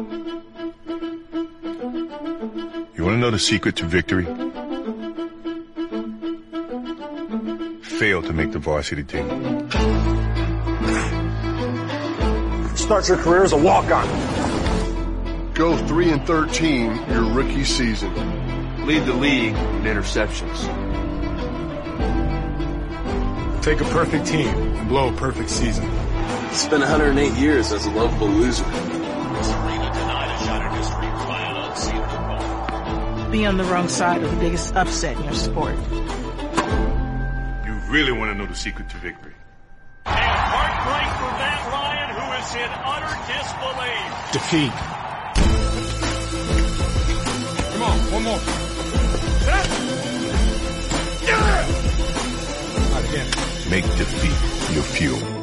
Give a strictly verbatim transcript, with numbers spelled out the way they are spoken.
You want to know the secret to victory? Fail to make the varsity team. Start your career as a walk-on. Go three and thirteen your rookie season. Lead the league in interceptions. Take a perfect team and blow a perfect season. Spend one hundred eight years as a lovable loser. Be on the wrong side of the biggest upset in your sport. You really want to know the secret to victory? And heartbreak for Matt Ryan, who is in utter disbelief. Defeat. Come on, one more. Make defeat your fuel.